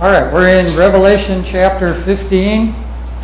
All right, we're in Revelation chapter 15,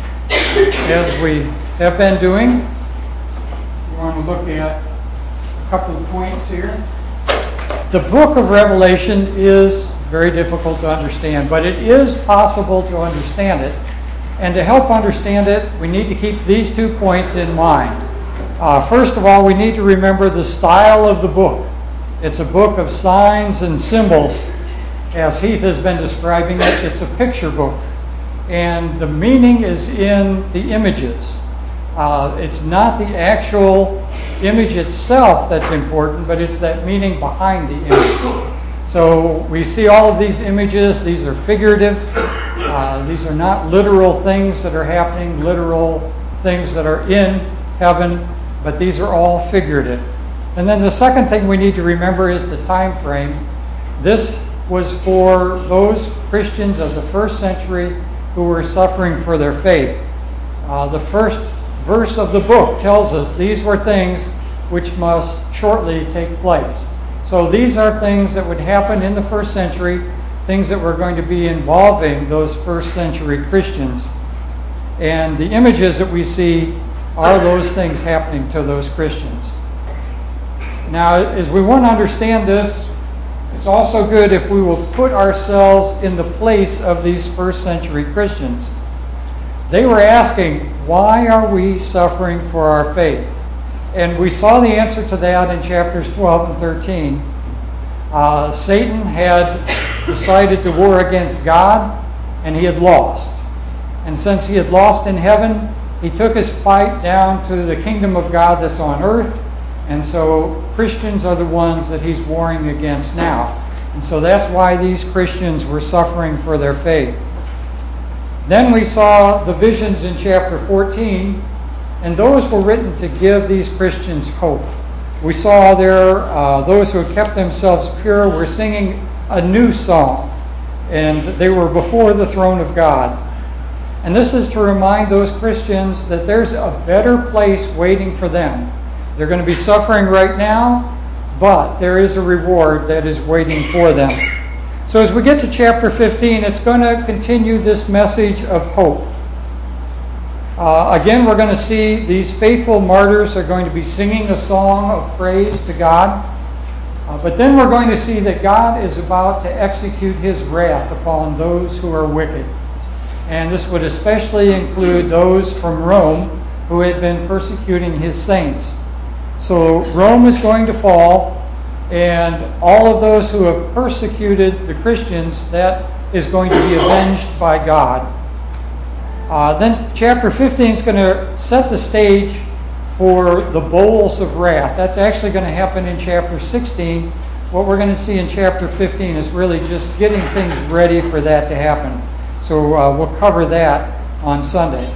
as we have been doing. We want to look at a couple of points here. The book of Revelation is very difficult to understand, but it is possible to understand it. And to help understand it, we need to keep these 2 points in mind. First of all, we need to remember the style of the book. It's a book of signs and symbols. As Heath has been describing it, it's a picture book. And the meaning is in the images. It's not the actual image itself that's important, but it's that meaning behind the image. So we see all of these images. These are figurative. These are not literal things that are happening, literal things that are in heaven, but these are all figurative. And then the second thing we need to remember is the time frame. This was for those Christians of the first century who were suffering for their faith. The first verse of the book tells us these were things which must shortly take place. So these are things that would happen in the first century, things that were going to be involving those first century Christians. And the images that we see are those things happening to those Christians. Now, as we want to understand this, it's also good if we will put ourselves in the place of these first century Christians. They were asking, why are we suffering for our faith? And we saw the answer to that in chapters 12 and 13. Satan had decided to war against God, and he had lost. And since he had lost in heaven, he took his fight down to the kingdom of God that's on earth. And so Christians are the ones that he's warring against now. And so that's why these Christians were suffering for their faith. Then we saw the visions in chapter 14, and those were written to give these Christians hope. We saw there those who had kept themselves pure were singing a new song, and they were before the throne of God. And this is to remind those Christians that there's a better place waiting for them. They're going to be suffering right now, but there is a reward that is waiting for them. So as we get to chapter 15, it's going to continue this message of hope. Again, we're going to see these faithful martyrs are going to be singing a song of praise to God. But then we're going to see that God is about to execute His wrath upon those who are wicked. And this would especially include those from Rome who had been persecuting His saints. So Rome is going to fall, and all of those who have persecuted the Christians, that is going to be avenged by God. Then chapter 15 is going to set the stage for the bowls of wrath. That's actually going to happen in chapter 16. What we're going to see in chapter 15 is really just getting things ready for that to happen. So we'll cover that on Sunday.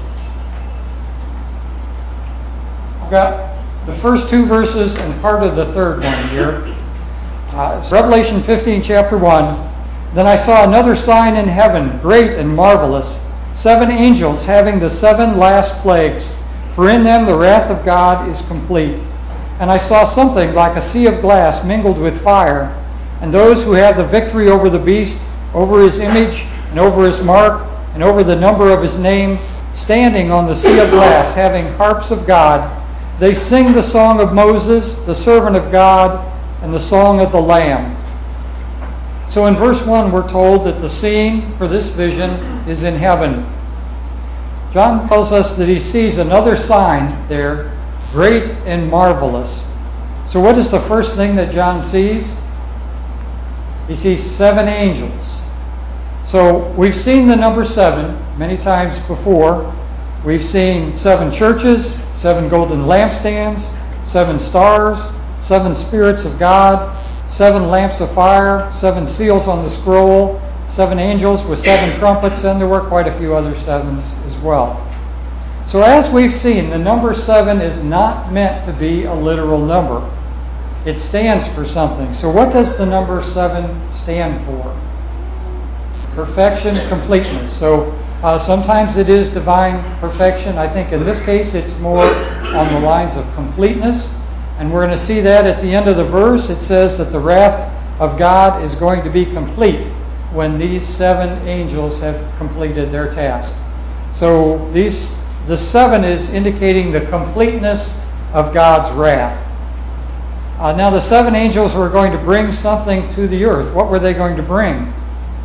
I've got the first 2 verses and part of the third one here. Revelation 15, chapter 1. Then I saw another sign in heaven, great and marvelous, 7 angels having the 7 last plagues, for in them the wrath of God is complete. And I saw something like a sea of glass mingled with fire, and those who have the victory over the beast, over his image, and over his mark, and over the number of his name, standing on the sea of glass, having harps of God. They sing the song of Moses, the servant of God, and the song of the Lamb. So in verse 1, we're told that the scene for this vision is in heaven. John tells us that he sees another sign there, great and marvelous. So what is the first thing that John sees? He sees 7 angels. So we've seen the number 7 many times before. We've seen 7 churches, 7 golden lampstands, 7 stars, 7 spirits of God, 7 lamps of fire, 7 seals on the scroll, 7 angels with 7 trumpets, and there were quite a few other 7s as well. So as we've seen, the number 7 is not meant to be a literal number. It stands for something. So what does the number 7 stand for? Perfection, completeness. So sometimes it is divine perfection. I think in this case it's more on the lines of completeness. And we're going to see that at the end of the verse. It says that the wrath of God is going to be complete. when these 7 angels have completed their task. So the 7 is indicating the completeness of God's wrath. Now the 7 angels were going to bring something to the earth. What were they going to bring?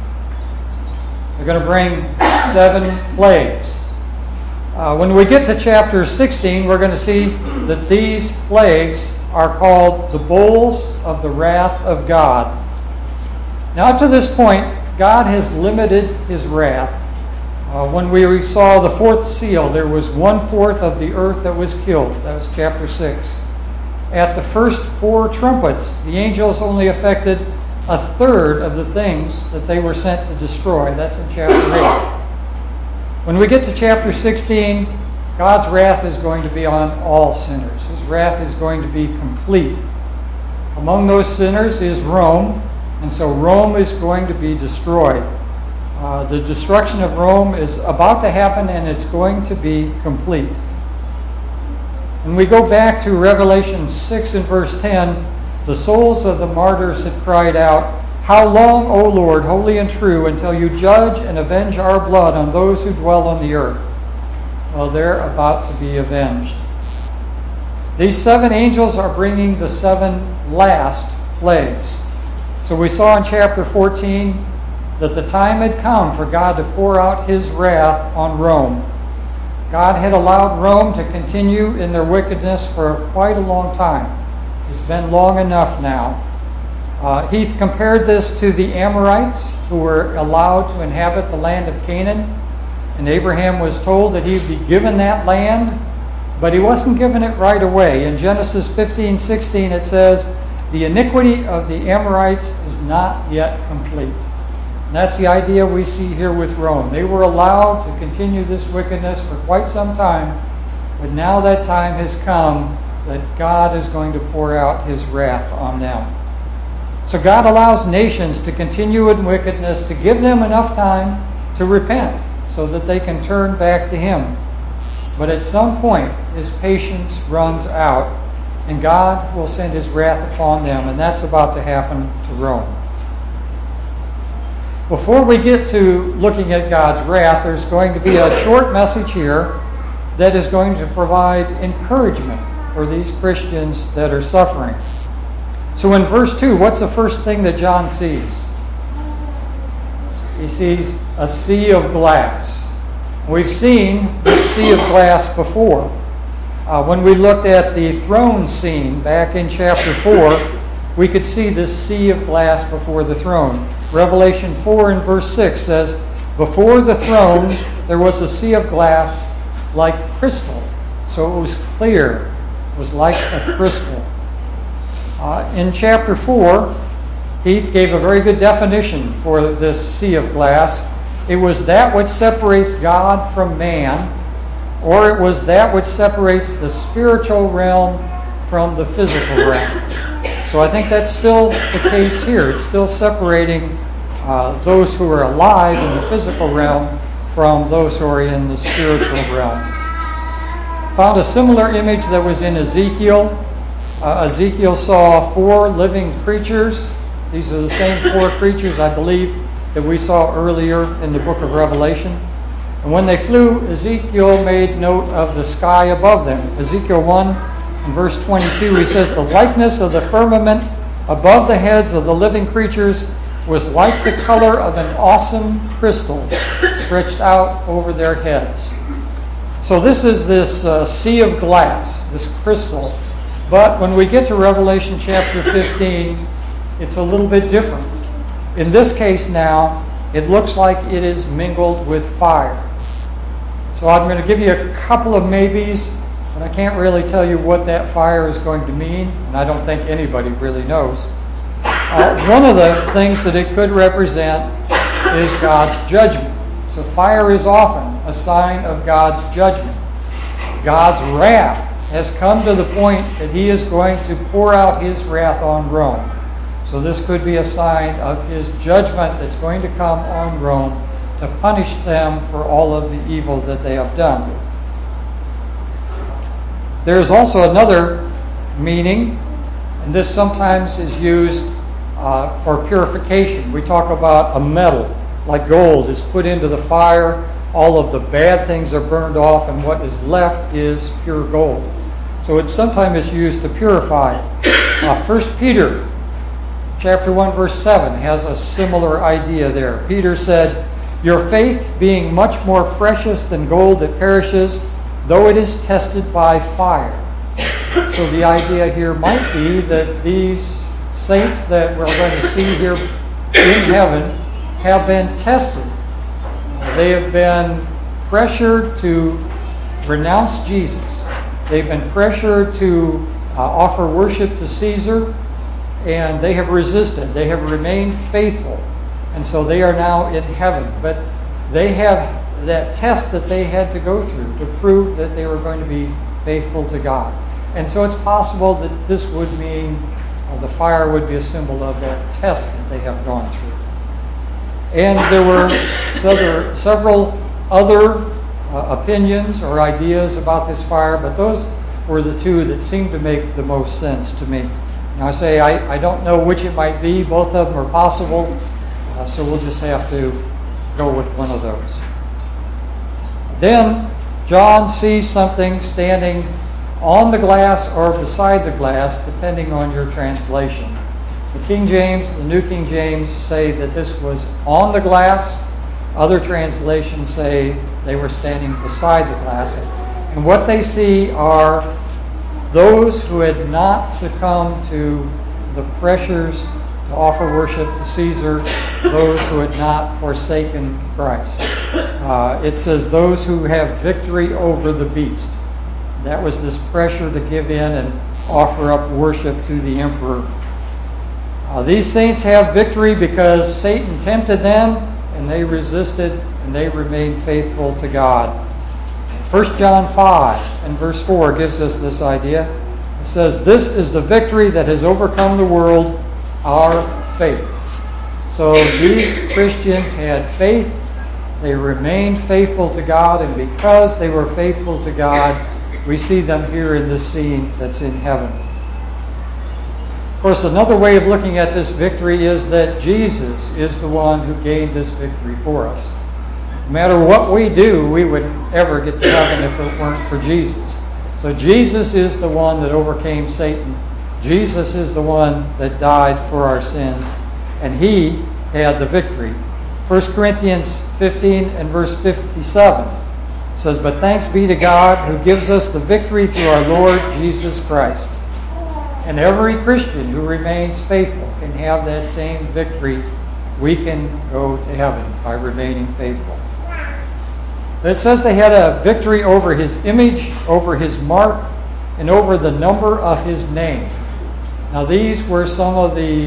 They're going to bring 7 plagues. When we get to chapter 16, we're going to see that these plagues are called the bowls of the wrath of God. Now up to this point, God has limited his wrath. When we saw the 4th seal, there was 1/4 of the earth that was killed. That was chapter 6. At the first 4 trumpets, the angels only affected 1/3 of the things that they were sent to destroy. That's in chapter 8. When we get to chapter 16, God's wrath is going to be on all sinners. His wrath is going to be complete. Among those sinners is Rome, and so Rome is going to be destroyed. The destruction of Rome is about to happen, and it's going to be complete. When we go back to Revelation 6 and verse 10, the souls of the martyrs had cried out, "How long, O Lord, holy and true, until you judge and avenge our blood on those who dwell on the earth?" Well, they're about to be avenged. These 7 angels are bringing the 7 last plagues. So we saw in chapter 14 that the time had come for God to pour out his wrath on Rome. God had allowed Rome to continue in their wickedness for quite a long time. It's been long enough now. He compared this to the Amorites, who were allowed to inhabit the land of Canaan. And Abraham was told that he would be given that land, but he wasn't given it right away. In Genesis 15:16 it says, "The iniquity of the Amorites is not yet complete." And that's the idea we see here with Rome. They were allowed to continue this wickedness for quite some time, but now that time has come that God is going to pour out his wrath on them. So God allows nations to continue in wickedness to give them enough time to repent so that they can turn back to him. But at some point, his patience runs out, and God will send his wrath upon them, and that's about to happen to Rome. Before we get to looking at God's wrath, there's going to be a short message here that is going to provide encouragement for these Christians that are suffering. So in verse 2, what's the first thing that John sees? He sees a sea of glass. We've seen this sea of glass before. When we looked at the throne scene back in chapter 4, we could see this sea of glass before the throne. Revelation 4 and verse 6 says, "Before the throne there was a sea of glass like crystal." So it was clear. It was like a crystal. In chapter 4, he gave a very good definition for this sea of glass. It was that which separates God from man, or it was that which separates the spiritual realm from the physical realm. So I think that's still the case here. It's still separating those who are alive in the physical realm from those who are in the spiritual realm. Found a similar image that was in Ezekiel. Ezekiel saw 4 living creatures. These are the same 4 creatures, I believe, that we saw earlier in the book of Revelation. And when they flew, Ezekiel made note of the sky above them. Ezekiel 1 and verse 22, he says, "The likeness of the firmament above the heads of the living creatures was like the color of an awesome crystal stretched out over their heads." So this is this sea of glass, this crystal. But when we get to Revelation chapter 15, it's a little bit different. In this case now, it looks like it is mingled with fire. So I'm going to give you a couple of maybes, but I can't really tell you what that fire is going to mean, and I don't think anybody really knows. One of the things that it could represent is God's judgment. So fire is often a sign of God's judgment. God's wrath has come to the point that he is going to pour out his wrath on Rome. So this could be a sign of his judgment that's going to come on Rome to punish them for all of the evil that they have done. There is also another meaning, and this sometimes is used for purification. We talk about a metal like gold is put into the fire. All of the bad things are burned off, and what is left is pure gold. So it sometimes is used to purify. 1 Peter chapter 1, verse 7 has a similar idea there. Peter said, "Your faith being much more precious than gold that perishes, though it is tested by fire." So the idea here might be that these saints that we're going to see here in heaven have been tested. They have been pressured to renounce Jesus. They've been pressured to offer worship to Caesar, and they have resisted. They have remained faithful, and so they are now in heaven. But they have that test that they had to go through to prove that they were going to be faithful to God. And so it's possible that this would mean the fire would be a symbol of that test that they have gone through. And there were several other opinions or ideas about this fire, but those were the two that seemed to make the most sense to me. Now I say I don't know which it might be. Both of them are possible, so we'll just have to go with one of those. Then John sees something standing on the glass or beside the glass, depending on your translation. The King James, the New King James say that this was on the glass. Other translations say they were standing beside the glass. And what they see are those who had not succumbed to the pressures to offer worship to Caesar, those who had not forsaken Christ. It says those who have victory over the beast. That was this pressure to give in and offer up worship to the emperor. These saints have victory because Satan tempted them, and they resisted, and they remained faithful to God. 1 John 5 and verse 4 gives us this idea. It says, "This is the victory that has overcome the world, our faith." So these Christians had faith. They remained faithful to God, and because they were faithful to God, we see them here in this scene that's in heaven. Of course, another way of looking at this victory is that Jesus is the one who gained this victory for us. No matter what we do, we wouldn't ever get to heaven if it weren't for Jesus. So Jesus is the one that overcame Satan. Jesus is the one that died for our sins, and he had the victory. 1 Corinthians 15 and verse 57 says, "But thanks be to God who gives us the victory through our Lord Jesus Christ." And every Christian who remains faithful can have that same victory. We can go to heaven by remaining faithful. It says they had a victory over his image, over his mark, and over the number of his name. Now these were some of the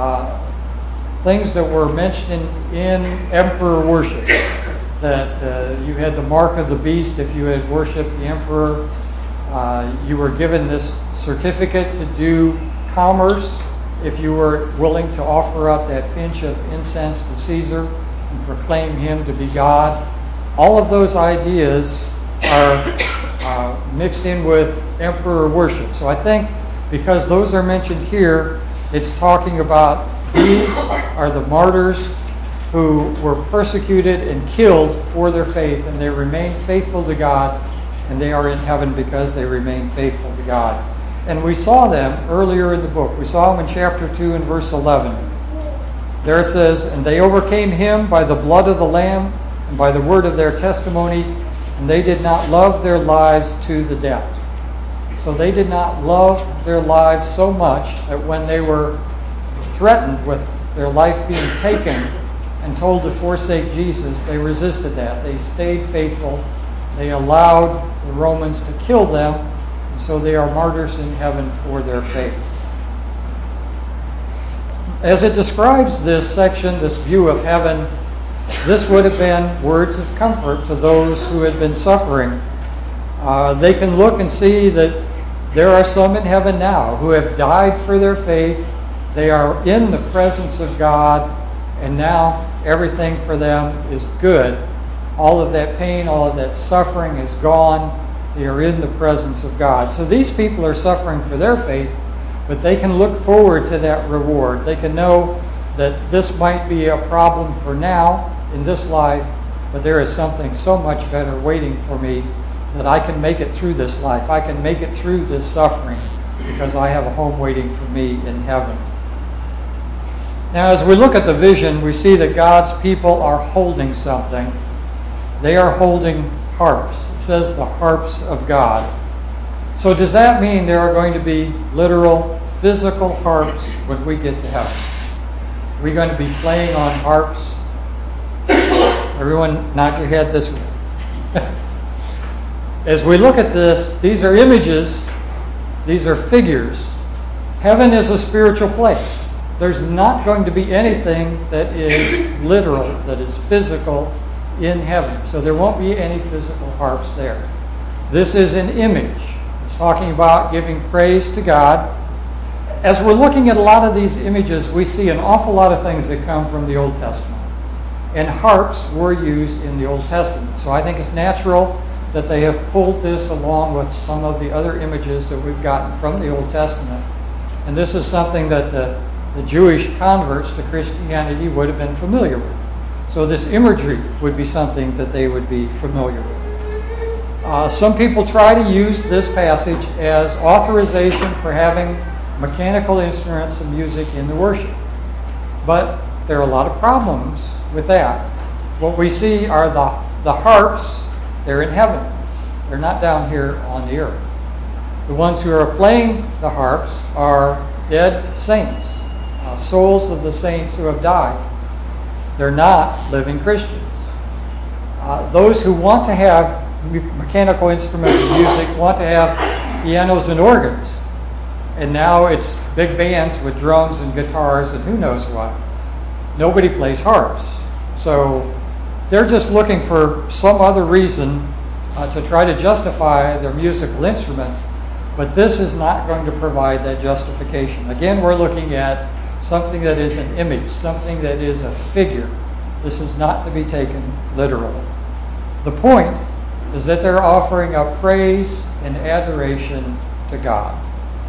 things that were mentioned in emperor worship. That you had the mark of the beast if you had worshipped the emperor. You were given this certificate to do commerce if you were willing to offer up that pinch of incense to Caesar and proclaim him to be God. All of those ideas are mixed in with emperor worship. So I think because those are mentioned here, it's talking about these are the martyrs who were persecuted and killed for their faith, and they remained faithful to God, and they are in heaven because they remain faithful to God. And we saw them earlier in the book. We saw them in chapter 2 and verse 11. There it says, "And they overcame him by the blood of the Lamb and by the word of their testimony, and they did not love their lives to the death." So they did not love their lives so much that when they were threatened with their life being taken and told to forsake Jesus, they resisted that. They stayed faithful. They allowed the Romans to kill them, and so they are martyrs in heaven for their faith. As it describes this section, this view of heaven, this would have been words of comfort to those who had been suffering. They can look and see that there are some in heaven now who have died for their faith. They are in the presence of God, and now everything for them is good. All of that pain, all of that suffering is gone. They are in the presence of God. So these people are suffering for their faith, but they can look forward to that reward. They can know that this might be a problem for now in this life, but there is something so much better waiting for me, that I can make it through this life. I can make it through this suffering because I have a home waiting for me in heaven. Now, as we look at the vision, we see that God's people are holding something. They are holding harps. It says the harps of God. So does that mean there are going to be literal, physical harps when we get to heaven? Are we going to be playing on harps? Everyone nod your head this way. As we look at this, these are images, these are figures. Heaven is a spiritual place. There's not going to be anything that is literal, that is physical in heaven. So there won't be any physical harps there. This is an image. It's talking about giving praise to God. As we're looking at a lot of these images, we see an awful lot of things that come from the Old Testament. And harps were used in the Old Testament. So I think it's natural that they have pulled this along with some of the other images that we've gotten from the Old Testament. And this is something that the Jewish converts to Christianity would have been familiar with. So this imagery would be something that they would be familiar with. Some people try to use this passage as authorization for having mechanical instruments and music in the worship. But there are a lot of problems with that. What we see are the harps. They're in heaven. They're not down here on the earth. The ones who are playing the harps are dead saints, souls of the saints who have died. They're not living Christians. Those who want to have mechanical instruments and music want to have pianos and organs. And now it's big bands with drums and guitars and who knows what. Nobody plays harps. So they're just looking for some other reason to try to justify their musical instruments, but this is not going to provide that justification. Again, we're looking at something that is an image, something that is a figure. This is not to be taken literally. The point is that they're offering up praise and adoration to God.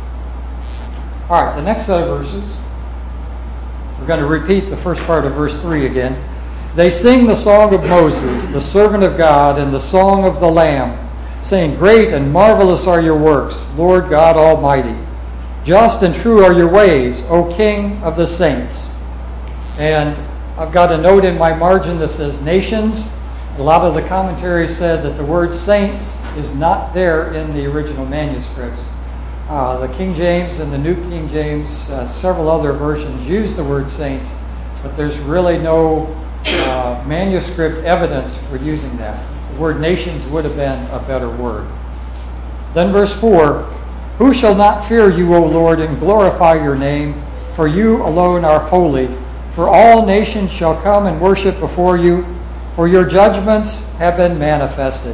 All right, the next set of verses, we're going to repeat the first part of verse 3 again. They sing the song of Moses, the servant of God, and the song of the Lamb, saying, "Great and marvelous are your works, Lord God Almighty. Just and true are your ways, O King of the saints." And I've got a note in my margin that says nations. A lot of the commentaries said that the word saints is not there in the original manuscripts. The King James and the New King James, several other versions use the word saints, but there's really no manuscript evidence for using that. The word nations would have been a better word. Then verse 4, "Who shall not fear you, O Lord, and glorify your name? For you alone are holy. For all nations shall come and worship before you, for your judgments have been manifested."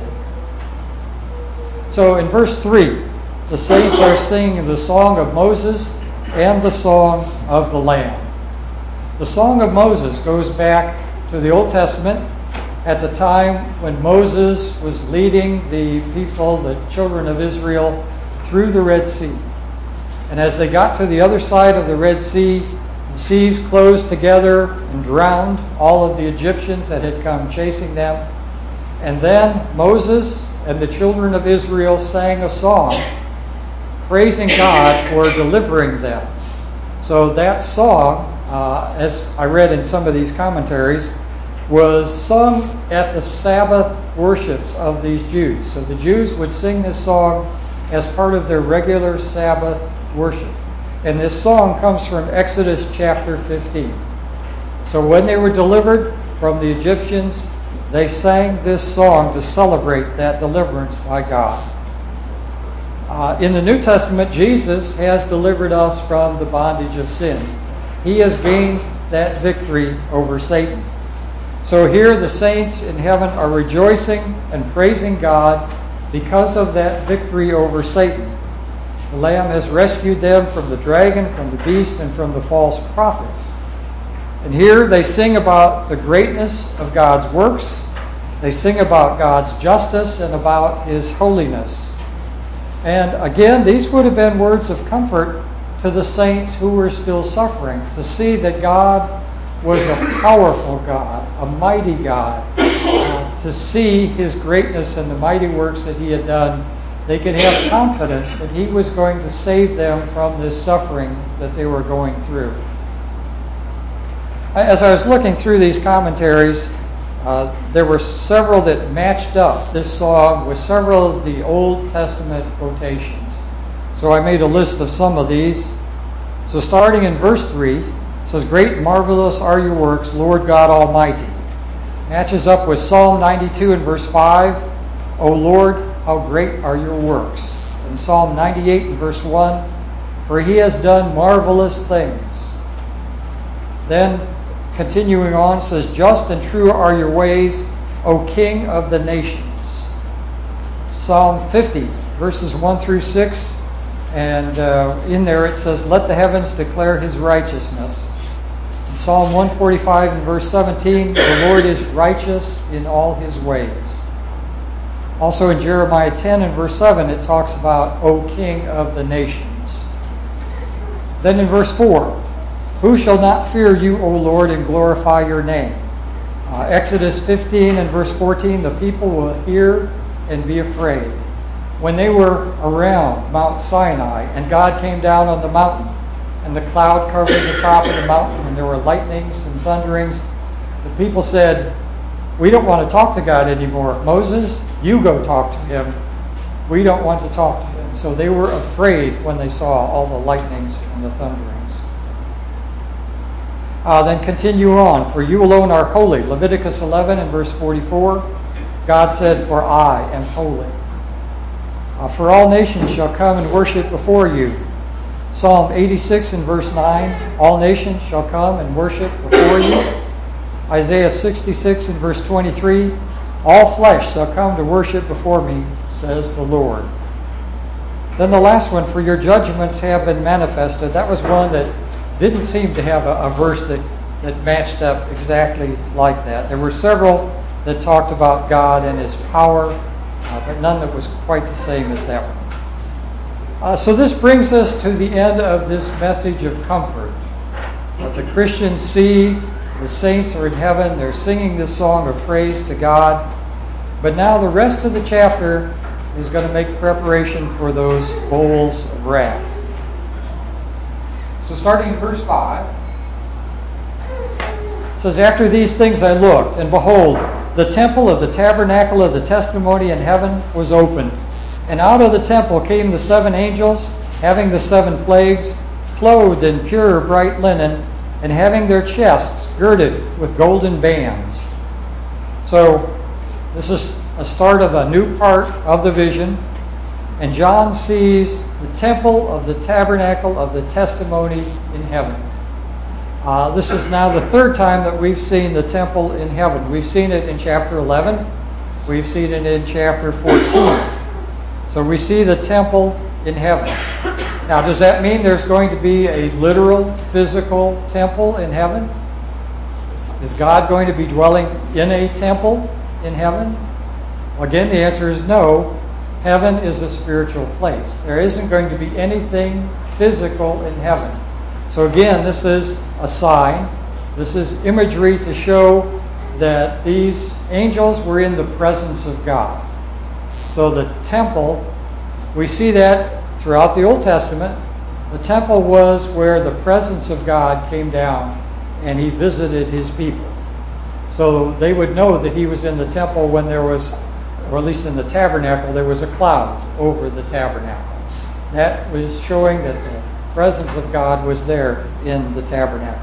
So in verse 3, the saints are singing the song of Moses and the song of the Lamb. The song of Moses goes back to the Old Testament at the time when Moses was leading the people, the children of Israel, through the Red Sea. And as they got to the other side of the Red Sea, the seas closed together and drowned all of the Egyptians that had come chasing them. And then Moses and the children of Israel sang a song praising God for delivering them. So that song, as I read in some of these commentaries, was sung at the Sabbath worships of these Jews. So the Jews would sing this song as part of their regular Sabbath worship. And this song comes from Exodus chapter 15. So when they were delivered from the Egyptians, they sang this song to celebrate that deliverance by God. In the New Testament, Jesus has delivered us from the bondage of sin. He has gained that victory over Satan. So here the saints in heaven are rejoicing and praising God because of that victory over Satan. The Lamb has rescued them from the dragon, from the beast, and from the false prophet. And here they sing about the greatness of God's works. They sing about God's justice and about His holiness. And again, these would have been words of comfort to the saints who were still suffering, to see that God was a powerful God, a mighty God, to see His greatness and the mighty works that He had done. They could have confidence that He was going to save them from this suffering that they were going through. As I was looking through these commentaries, there were several that matched up this song with several of the Old Testament quotations. So I made a list of some of these. So starting in verse 3, it says, "Great and marvelous are your works, Lord God Almighty." Matches up with Psalm 92 and verse 5, "O Lord, how great are your works." And Psalm 98 and verse 1, "For He has done marvelous things." Then continuing on, says, "Just and true are your ways, O King of the nations." Psalm 50, verses 1 through 6, and in there it says, "Let the heavens declare His righteousness." In Psalm 145 and verse 17, "The Lord is righteous in all His ways." Also in Jeremiah 10 and verse 7, it talks about, "O King of the nations." Then in verse 4, "Who shall not fear you, O Lord, and glorify your name?" Exodus 15 and verse 14, "The people will hear and be afraid." When they were around Mount Sinai and God came down on the mountain and the cloud covered the top of the mountain and there were lightnings and thunderings, the people said, "We don't want to talk to God anymore. Moses, you go talk to Him. We don't want to talk to Him." So they were afraid when they saw all the lightnings and the thunderings. Then continue on. "For you alone are holy." Leviticus 11 and verse 44. God said, "For I am holy." "For all nations shall come and worship before you." Psalm 86 and verse 9. "All nations shall come and worship before you." Isaiah 66 and verse 23. "All flesh shall come to worship before me, says the Lord." Then the last one, "For your judgments have been manifested." That was one that didn't seem to have a verse that matched up exactly like that. There were several that talked about God and His power, but none that was quite the same as that one. So this brings us to the end of this message of comfort. The Christians see the saints are in heaven. They're singing this song of praise to God. But now the rest of the chapter is going to make preparation for those bowls of wrath. So starting in verse 5, it says, "After these things I looked, and behold, the temple of the tabernacle of the testimony in heaven was opened. And out of the temple came the 7 angels, having the 7 plagues, clothed in pure bright linen, and having their chests girded with golden bands." So this is a start of a new part of the vision. And John sees the temple of the tabernacle of the testimony in heaven. This is now the third time that we've seen the temple in heaven. We've seen it in chapter 11. We've seen it in chapter 14. So we see the temple in heaven. Now, does that mean there's going to be a literal, physical temple in heaven? Is God going to be dwelling in a temple in heaven? Well, again, the answer is no. Heaven is a spiritual place. There isn't going to be anything physical in heaven. So again, this is a sign. This is imagery to show that these angels were in the presence of God. So the temple, we see that throughout the Old Testament. The temple was where the presence of God came down and He visited His people. So they would know that He was in the temple when there was, or at least in the tabernacle, there was a cloud over the tabernacle. That was showing that the presence of God was there in the tabernacle.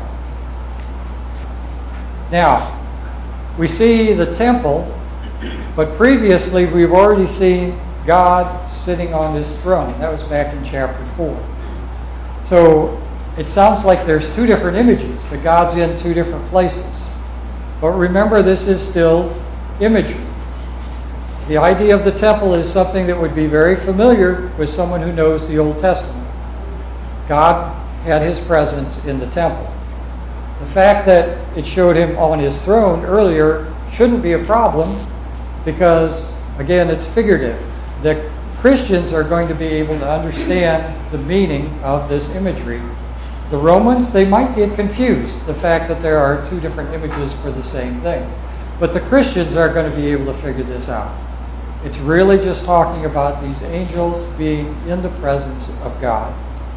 Now, we see the temple, but previously we've already seen God sitting on His throne. That was back in chapter 4. So it sounds like there's 2 different images, that God's in 2 different places. But remember, this is still imagery. The idea of the temple is something that would be very familiar with someone who knows the Old Testament. God had His presence in the temple. The fact that it showed Him on His throne earlier shouldn't be a problem because, again, it's figurative. The Christians are going to be able to understand the meaning of this imagery. The Romans, they might get confused, the fact that there are two different images for the same thing. But the Christians are going to be able to figure this out. It's really just talking about these angels being in the presence of God.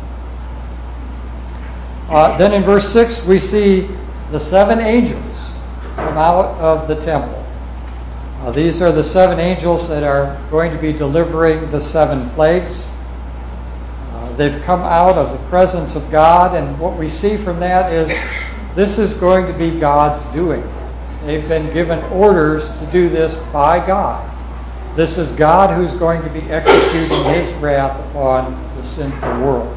Then in verse 6, we see the 7 angels come out of the temple. These are the 7 angels that are going to be delivering the 7 plagues. They've come out of the presence of God, and what we see from that is this is going to be God's doing. They've been given orders to do this by God. This is God who's going to be executing His wrath upon the sinful world.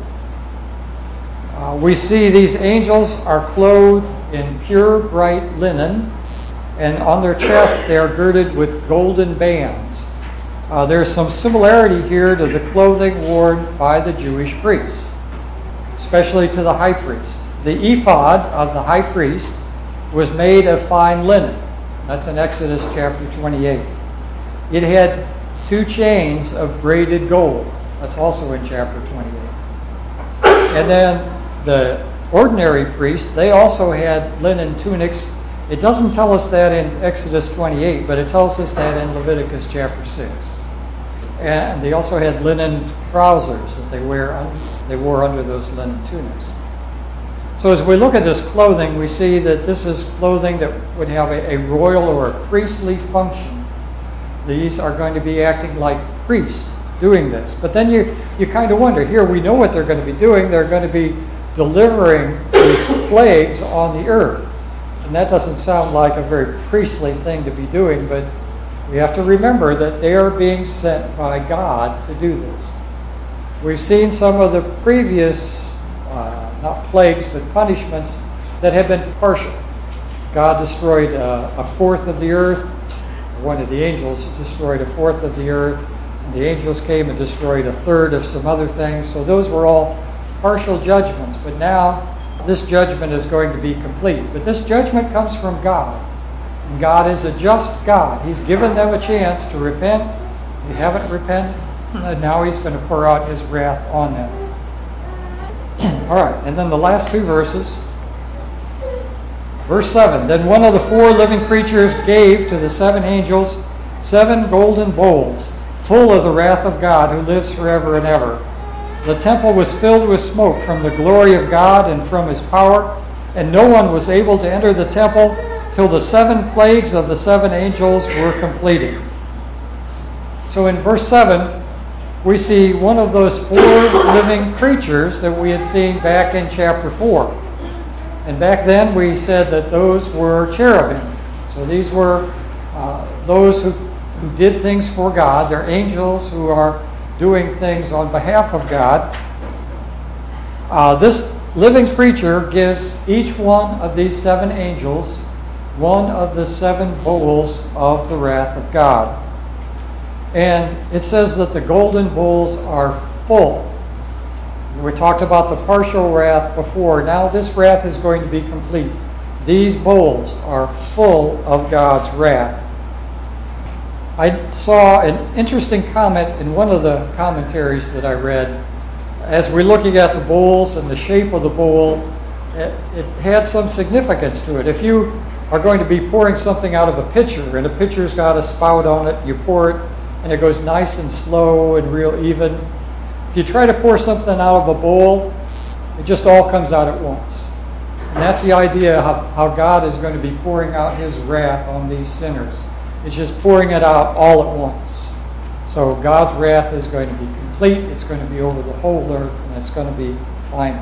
We see these angels are clothed in pure, bright linen, and on their chest they are girded with golden bands. There's some similarity here to the clothing worn by the Jewish priests, especially to the high priest. The ephod of the high priest was made of fine linen. That's in Exodus chapter 28. It had 2 chains of braided gold. That's also in chapter 28. And then the ordinary priests, they also had linen tunics. It doesn't tell us that in Exodus 28, but it tells us that in Leviticus chapter 6. And they also had linen trousers that they wore under those linen tunics. So as we look at this clothing, we see that this is clothing that would have a royal or a priestly function. These are going to be acting like priests doing this. But then you kind of wonder, here we know what they're going to be doing. They're going to be delivering these plagues on the earth. And that doesn't sound like a very priestly thing to be doing, but we have to remember that they are being sent by God to do this. We've seen some of the previous, not plagues, but punishments that have been partial. God destroyed a fourth of the earth. One of the angels destroyed a fourth of the earth. And the angels came and destroyed a third of some other things. So those were all partial judgments. But now this judgment is going to be complete. But this judgment comes from God. And God is a just God. He's given them a chance to repent. They haven't repented. And now He's going to pour out His wrath on them. All right, and then the last 2 verses. Verse 7, Then one of the 4 living creatures gave to the 7 angels 7 golden bowls, full of the wrath of God, who lives forever and ever. The temple was filled with smoke from the glory of God and from His power, and no one was able to enter the temple till the 7 plagues of the 7 angels were completed. So in verse 7, we see one of those 4 living creatures that we had seen back in chapter 4. And back then we said that those were cherubim. So these were those who did things for God. They're angels who are doing things on behalf of God. This living creature gives each one of these 7 angels one of the 7 bowls of the wrath of God. And it says that the golden bowls are full. We talked about the partial wrath before. Now this wrath is going to be complete. These bowls are full of God's wrath. I saw an interesting comment in one of the commentaries that I read. As we're looking at the bowls and the shape of the bowl, it had some significance to it. If you are going to be pouring something out of a pitcher, and a pitcher's got a spout on it, you pour it, and it goes nice and slow and real even. If you try to pour something out of a bowl, it just all comes out at once. And that's the idea of how God is going to be pouring out His wrath on these sinners. It's just pouring it out all at once. So God's wrath is going to be complete. It's going to be over the whole earth, and it's going to be final.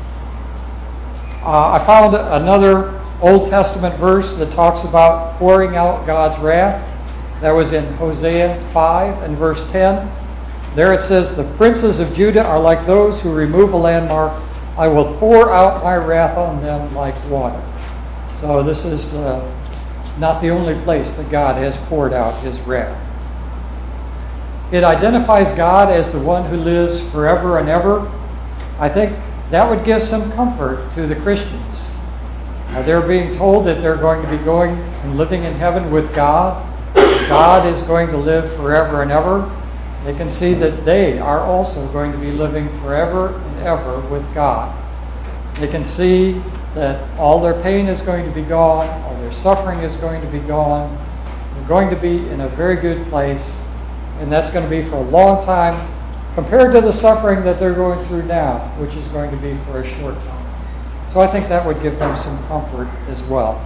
I found another Old Testament verse that talks about pouring out God's wrath. That was in Hosea 5 and verse 10. There it says, The princes of Judah are like those who remove a landmark. I will pour out my wrath on them like water. So this is not the only place that God has poured out His wrath. It identifies God as the one who lives forever and ever. I think that would give some comfort to the Christians. They're being told that they're going to be going and living in heaven with God. God is going to live forever and ever. They can see that they are also going to be living forever and ever with God. They can see that all their pain is going to be gone, all their suffering is going to be gone. They're going to be in a very good place, and that's going to be for a long time compared to the suffering that they're going through now, which is going to be for a short time. So I think that would give them some comfort as well.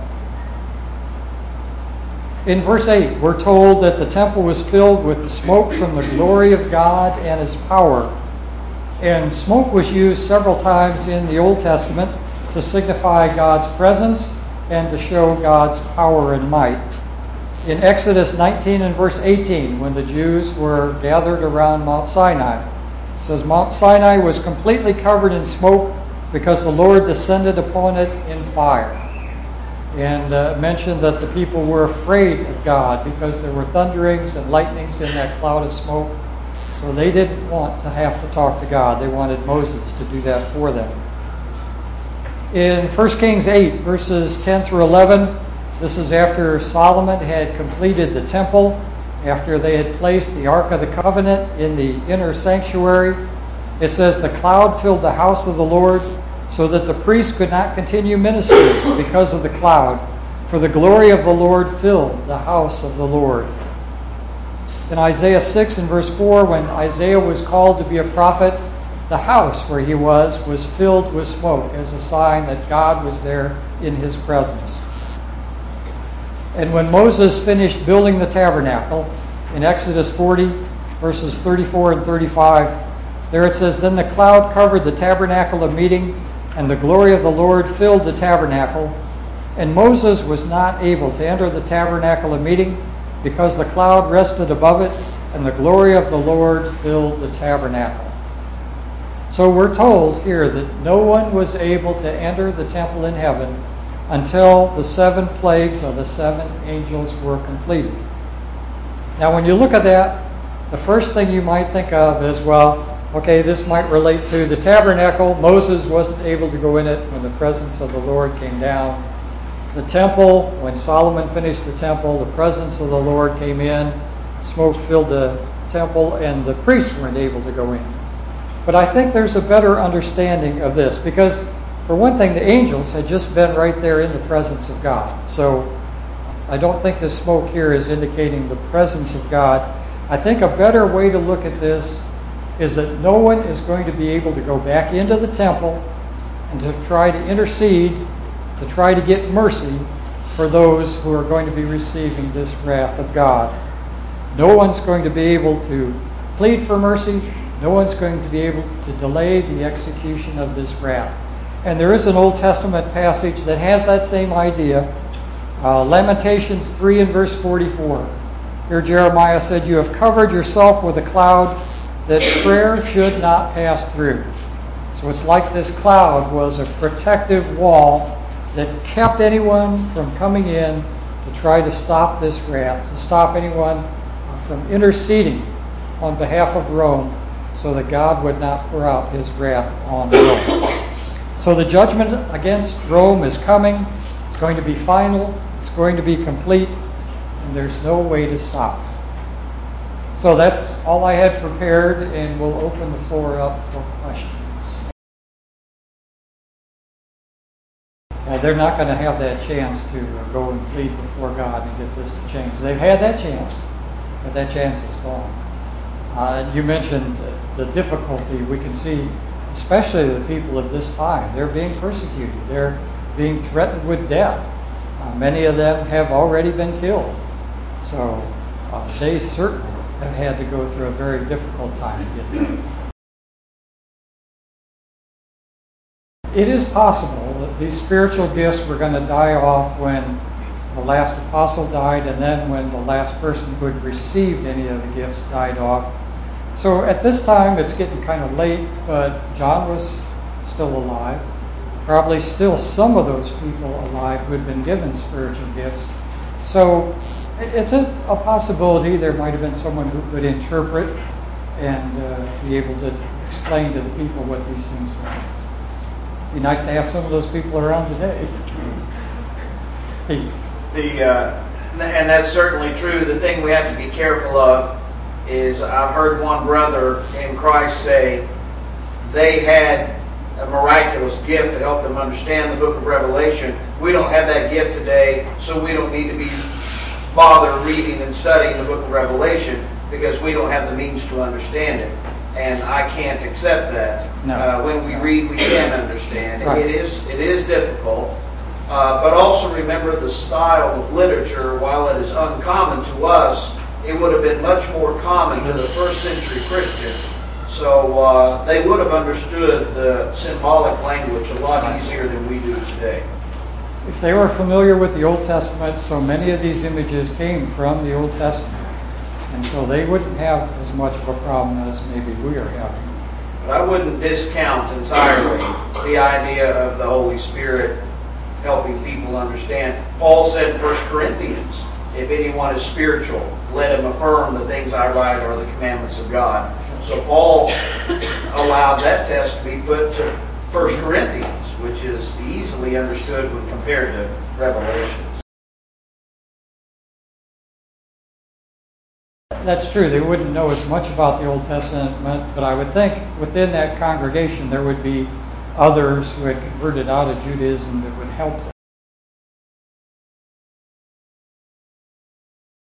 In verse 8, we're told that the temple was filled with the smoke from the glory of God and His power. And smoke was used several times in the Old Testament to signify God's presence and to show God's power and might. In Exodus 19 and verse 18, when the Jews were gathered around Mount Sinai, it says, Mount Sinai was completely covered in smoke because the Lord descended upon it in fire. And mentioned that the people were afraid of God because there were thunderings and lightnings in that cloud of smoke. So they didn't want to have to talk to God. They wanted Moses to do that for them. In 1 Kings 8, verses 10 through 11, this is after Solomon had completed the temple, after they had placed the Ark of the Covenant in the inner sanctuary. It says, the cloud filled the house of the Lord, so that the priest could not continue ministering because of the cloud, for the glory of the Lord filled the house of the Lord. In Isaiah 6 and verse 4, when Isaiah was called to be a prophet, the house where he was filled with smoke as a sign that God was there in his presence. And when Moses finished building the tabernacle, in Exodus 40, verses 34 and 35, there it says, then the cloud covered the tabernacle of meeting, and the glory of the Lord filled the tabernacle. And Moses was not able to enter the tabernacle of meeting because the cloud rested above it, and the glory of the Lord filled the tabernacle. So we're told here that no one was able to enter the temple in heaven until the 7 plagues of the 7 angels were completed. Now when you look at that, the first thing you might think of is, well, okay, this might relate to the tabernacle. Moses wasn't able to go in it when the presence of the Lord came down. The temple, when Solomon finished the temple, the presence of the Lord came in, smoke filled the temple, and the priests weren't able to go in. But I think there's a better understanding of this, because for one thing, the angels had just been right there in the presence of God. So I don't think the smoke here is indicating the presence of God. I think a better way to look at this is that no one is going to be able to go back into the temple and to try to intercede, to try to get mercy for those who are going to be receiving this wrath of God. No one's going to be able to plead for mercy. No one's going to be able to delay the execution of this wrath. And there is an Old Testament passage that has that same idea. Lamentations 3 and verse 44. Here Jeremiah said, you have covered yourself with a cloud that prayer should not pass through. So it's like this cloud was a protective wall that kept anyone from coming in to try to stop this wrath, to stop anyone from interceding on behalf of Rome so that God would not pour out his wrath on Rome. So the judgment against Rome is coming. It's going to be final. It's going to be complete. And there's no way to stop. So that's all I had prepared, and we'll open the floor up for questions. Well, they're not going to have that chance to go and plead before God and get this to change. They've had that chance, but that chance is gone. You mentioned the difficulty we can see, especially the people of this time. They're being persecuted. They're being threatened with death. Many of them have already been killed. So they certainly have had to go through a very difficult time to get there. It is possible that these spiritual gifts were going to die off when the last apostle died, and then when the last person who had received any of the gifts died off. So at this time, it's getting kind of late, but John was still alive. Probably still some of those people alive who had been given spiritual gifts. So it's a possibility there might have been someone who could interpret and be able to explain to the people what these things were. It'd be nice to have some of those people around today. And that's certainly true. The thing we have to be careful of is I've heard one brother in Christ say they had a miraculous gift to help them understand the book of Revelation. We don't have that gift today, so we don't need to be bothered reading and studying the book of Revelation because we don't have the means to understand it. And I can't accept that. No. When we read, we can understand. Right. It is difficult. But also remember the style of literature, while it is uncommon to us, it would have been much more common to the first century Christian. So they would have understood the symbolic language a lot easier than we do today. If they were familiar with the Old Testament, so many of these images came from the Old Testament. And so they wouldn't have as much of a problem as maybe we are having. But I wouldn't discount entirely the idea of the Holy Spirit helping people understand. Paul said in 1 Corinthians, if anyone is spiritual, let him affirm the things I write are the commandments of God. So Paul allowed that test to be put to 1 Corinthians, which is easily understood when compared to Revelation. That's true. They wouldn't know as much about the Old Testament, but I would think within that congregation there would be others who had converted out of Judaism that would help them.